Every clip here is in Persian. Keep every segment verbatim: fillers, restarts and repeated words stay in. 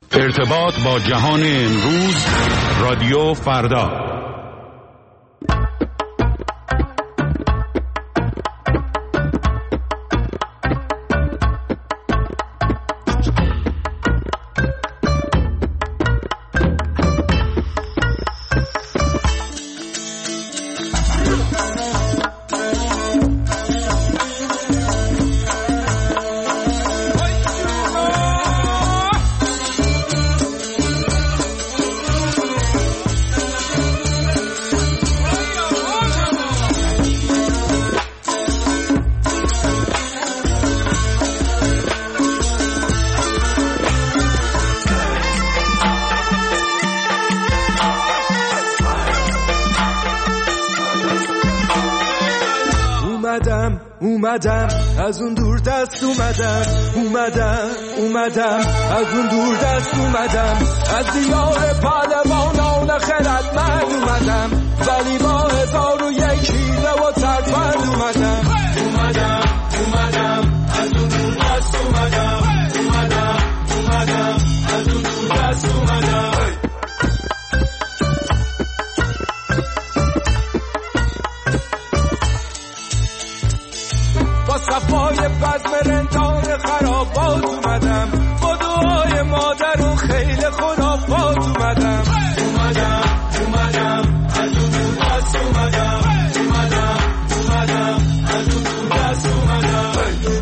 ارتباط با جهان امروز، رادیو فردا. اومدم از اون دور دست اومدم اومدم اومدم از اون دور دست اومدم از دیار پهلوانان خردمند اومدم ولی با هزار و یک حیله و ترفند اومدم اومدم اومدم از اون دور دست اومدم اومدم اومدم از اون دور دست اومدم صفای بزم رندان خرابات اومدم با دعای مادر و خیلی خرافات اومدم اومدم اومدم از اون دور دست اومدم اومدم اومدم از اون دور دست اومدم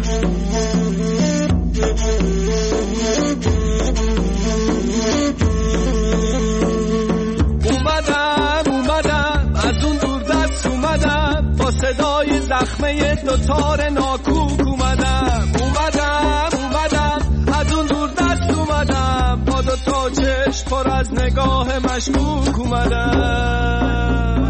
اومدم اومدم از اون دور دست اومدم با صدای زخمه دوتار ناکوک اومدم اومدم اومدم از اون دور دست اومدم با دوتا چشم پر از نگاه مشکوک اومدم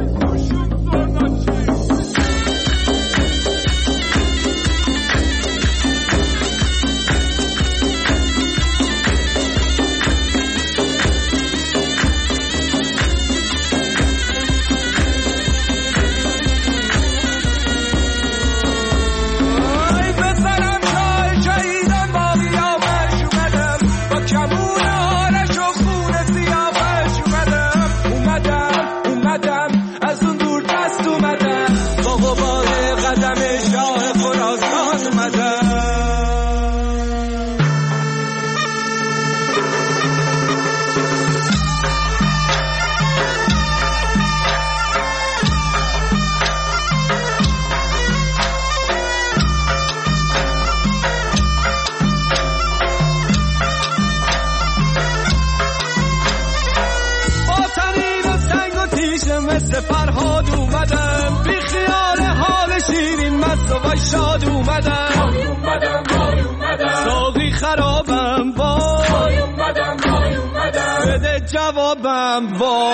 فرهاد اومدم بی خیال حال شیرین مست و شاد اومدم وای اومدم وای اومدم ساقی خرابم وای اومدم وای اومدم بده جوابم وای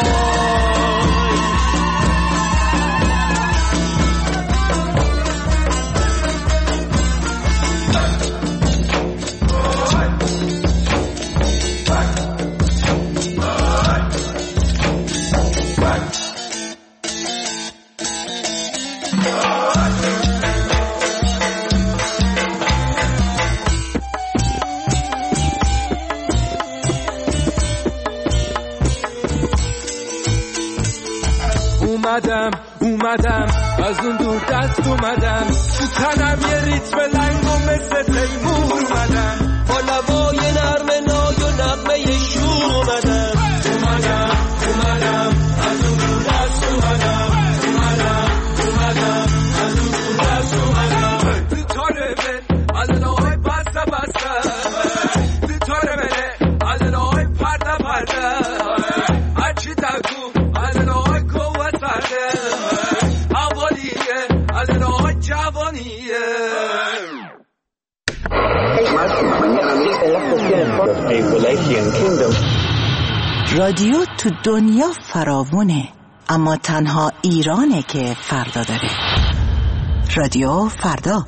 اومدم اومدم از اون دور دست اومدم تو تنم یه ریتم لنگ و مثل تیمور اومدم با لبای نرم نای و نغمه شور اومدم اومدم اومدم از اون دور دست اومدم اومدم اومدم از اون دور دست اومدم تو تاره من علنای بسته بسته تو تاره منه علنای پرده پرده هرچی دکو علنای قوت برده اولیه علنای جوانیه رادیو تو دنیا فراوونه، اما تنها ایرانه که فردا داره. رادیو فردا.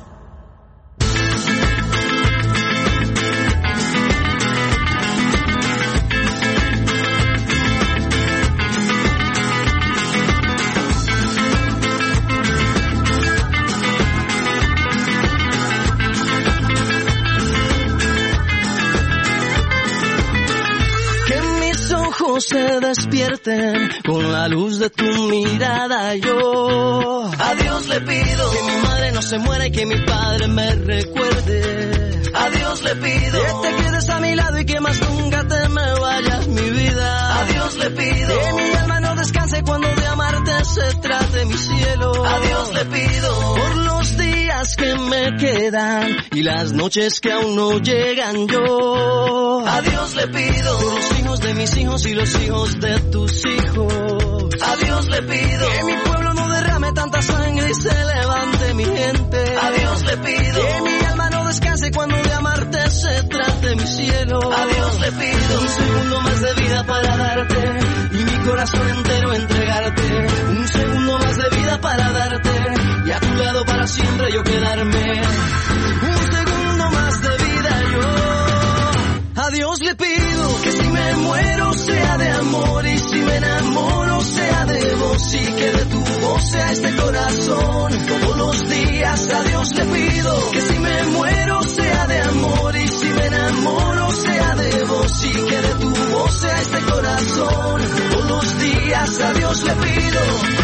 ojos se despierten con la luz de tu mirada. Yo a Dios le pido que mi madre no se muera y que mi padre me recuerde. A Dios le pido que te quedes a mi lado y que más nunca te me vayas, mi vida. A Dios le pido que mi alma no descanse cuando de amarte se trate, mi cielo. A Dios le pido por los días que me quedan y las noches que aún no llegan. Yo a Dios le pido por los hijos de mis hijos y los hijos de tus hijos. A Dios le pido que mi pueblo no derrame tanta sangre y se levante mi gente. A Dios le pido que mi alma no descanse cuando de amarte se trate, mi cielo. A Dios le pido un segundo más de vida para darte y mi corazón entero entregarte. Un segundo más de vida para darte y a tu lado para siempre yo quedarme. Un segundo más de vida yo. A Dios le pido que si me muero sea de amor y si me enamoro sea de vos y que de tu voz sea este corazón todos los días. A Dios le pido que si me muero sea de amor y si me enamoro sea de vos y que de tu voz sea este corazón todos los días. A Dios le pido,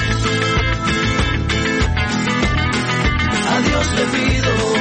a Dios le pido.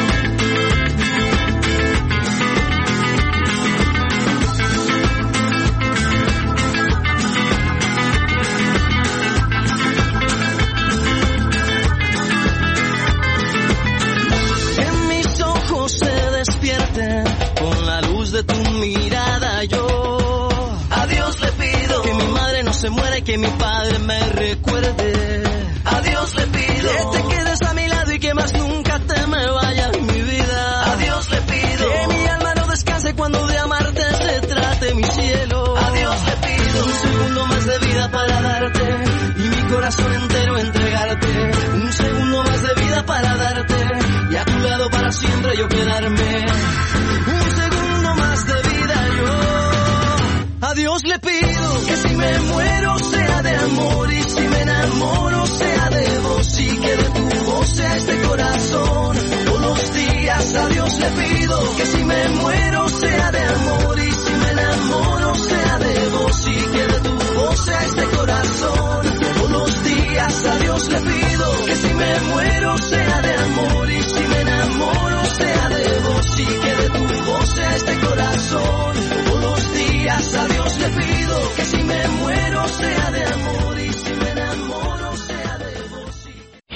Con la luz de tu mirada yo a Dios le pido que mi madre no se muera y que mi padre me recuerde. A Dios le pido que te quedes a mi lado y que más nunca te me vayas, mi vida. A Dios le pido que mi alma no descanse cuando de amarte se trate, mi cielo. A Dios le pido un segundo más de vida para darte y mi corazón entero entregarte. Un segundo más de vida para darte y a tu lado para siempre yo quedarme. Un segundo más de vida yo. A Dios le pido que si me muero sea de amor y si me enamoro sea de vos y que de tu voz sea este corazón todos los días. A Dios le pido que si me muero sea de amor y si me enamoro sea de vos y que de tu voz sea este corazón todos los días. A Dios le pido que si me muero sea de amor y si me enamoro sea de vos y que de tu voz sea este corazón todos los días. A Dios le pido que si me muero sea de amor y si me enamoro sea de vos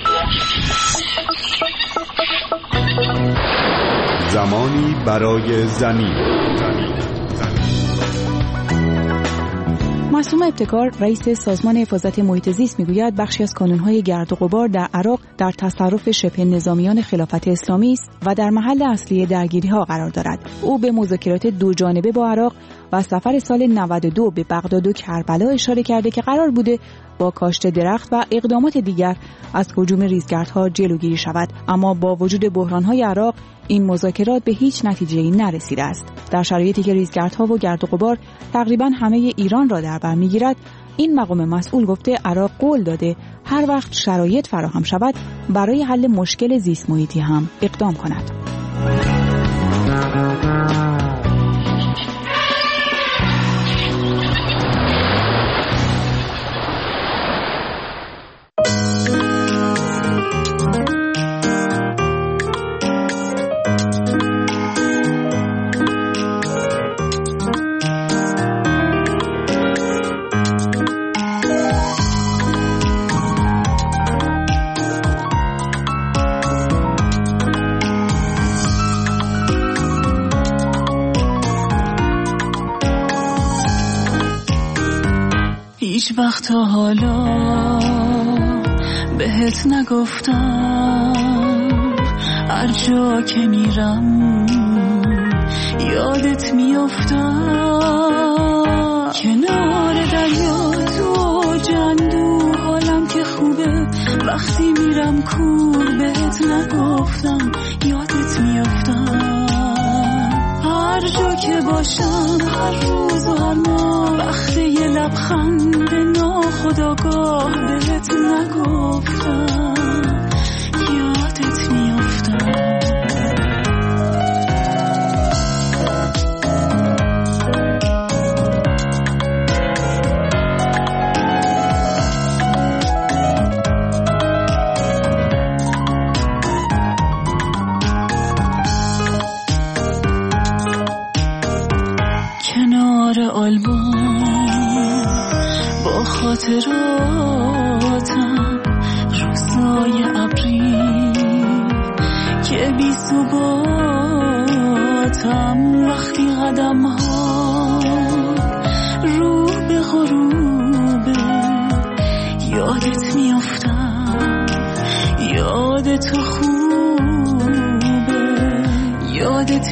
y... زمانی برای زمین. معصومه ابتکار رئیس سازمان حفاظت محیط زیست میگوید بخشی از کانون‌های گرد و غبار در عراق در تصرف شبه نظامیان خلافت اسلامی است و در محل اصلی درگیری‌ها قرار دارد. او به مذاکرات دو جانبه با عراق و سفر سال نود و دو به بغداد و کربلا اشاره کرده که قرار بوده با کاشت درخت و اقدامات دیگر از هجوم ریزگردها جلوگیری شود، اما با وجود بحران‌های عراق این مذاکرات به هیچ نتیجه‌ای نرسیده است. در شرایطی که ریزگردها و گرد و غبار تقریباً همه ایران را در بر می‌گیرد، این مقام مسئول گفته عراق قول داده هر وقت شرایط فراهم شود برای حل مشکل زیست محیطی هم اقدام کند. هیچ وقت تا حالا بهت نگفتم هر جا که میرم یادت میافتم کنار دریا تو جندو حالم که خوبه وقتی میرم کور بهت نگفتم یادت میافتم هر جا که باشم هر روز و هر ماه وقتی یه لبخند ناخودآگاه بهت نگفتم یادت میافتم آلبوم با خاطراتم، روزای ابری که بی ثباتم، وقتی قدم ها رو به غروبه یادت میافتم، یاد تو خوبه، یادت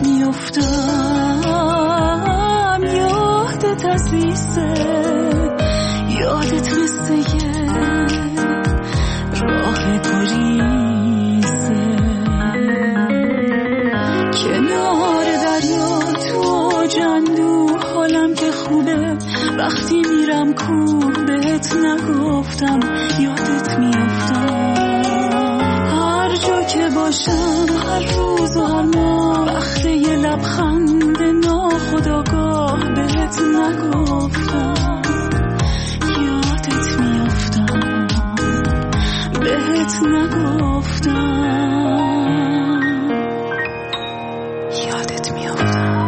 میافتم، یادت عزیزه، یادت مثل یه راه گریزه، کنار دریا تو جندو حالم که خوبه، وقتی میرم کوه بهت نگفتم، یادت میافتم، هر جا که باشم، هر روز و هر ماه، وقت یه لبخند ناخودآگاه بهت نگفتم، یادت میافتم، بهت نگفتم، یادت میافتم.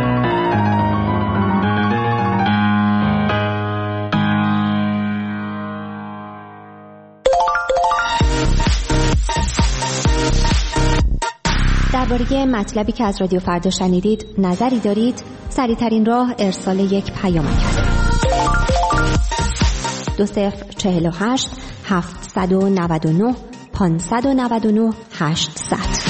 درباره مطلبی که از رادیو فردا شنیدید نظری دارید؟ سریع‌ترین راه ارسال یک پیام است. دو صفر چهل و هشت هفتصد و نود و نه پانصد و نود و نه هشتصد.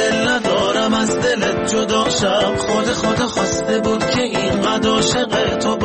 خود خود خواسته بود که اینقدر عاشق تو